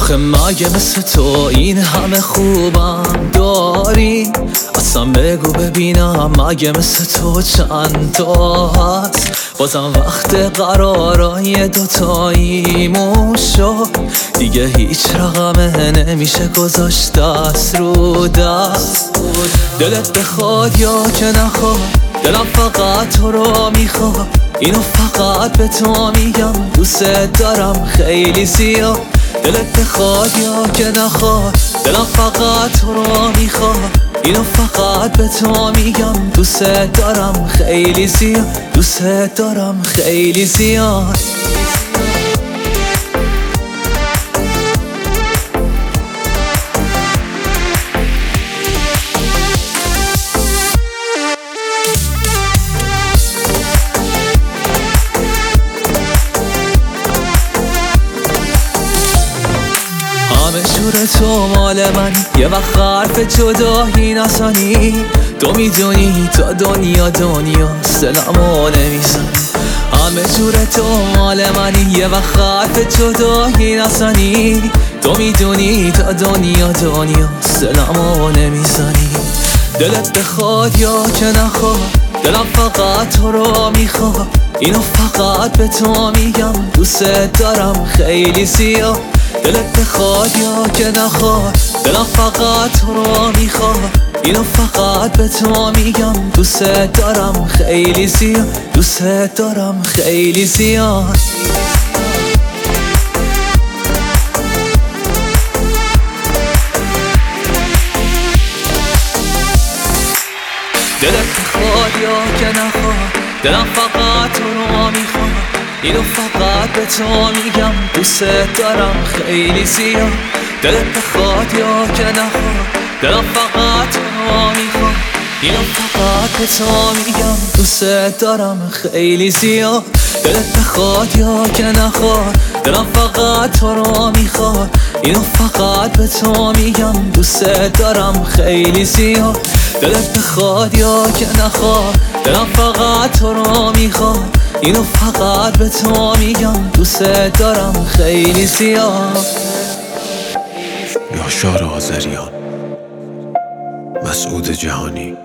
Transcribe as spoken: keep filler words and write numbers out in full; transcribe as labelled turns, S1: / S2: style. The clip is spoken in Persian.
S1: آخه مگه مثل تو این همه خوبم داری؟ اصلا بگو ببینم مگه مثل تو چند تا هست؟ بازم وقت قرارای دوتاییمون شد دیگه هیچ رقمه نمیشه گذاشت دست رو دست. دلت بخواد یا که نخواد دلم فقط تو رو میخواد، اینو فقط به تو میگم دوست دارم خیلی زیاد. دلت بخواد یا که نخواد دلم فقط تو رو میخواد، اینو فقط به تو میگم دوست دارم خیلی زیاد، دوست دارم خیلی زیاد. همه جور تو مال منی، یه وقت حرف جدایی نزنی. تو میدونی تا دنیا دنیا سلامو نمیزنی. همه جور تو مال منی، یه وقت حرف جدایی نزنی. تو میدونی تا دنیا دنیا سلامو نمیزنی. دلت بخواد یا که نخواد دلم فقط تو رو میخواد، اینو فقط به تو میگم دوست دارم خیلی زیاد. دلت بخواد یا که نخواد دلم فقط تو رو میخواد، اینو فقط به تو میگم دوست دارم خیلی زیاد، دوست دارم خیلی زیاد. دلت بخواد یا که نخواد دلم فقط تو رو میخواد، اینو فقط به تو میگم دوست دارم خیلی زیاد. دلت بخواد یا که نخواد دلم فقط تو رو میخواد، اینو فقط به تو میگم دوست دارم خیلی زیاد. دلت بخواد یا که نخواد دلم فقط تو رو میخواد، اینو فقط به تو میگم دوست دارم خیلی زیاد. دلت بخواد یا که نخواد دلم فقط تو رو میخواد، اینو فقط به تو میگم دوست دارم خیلی زیاد.
S2: یاشار آذریان، مسعود جهانی.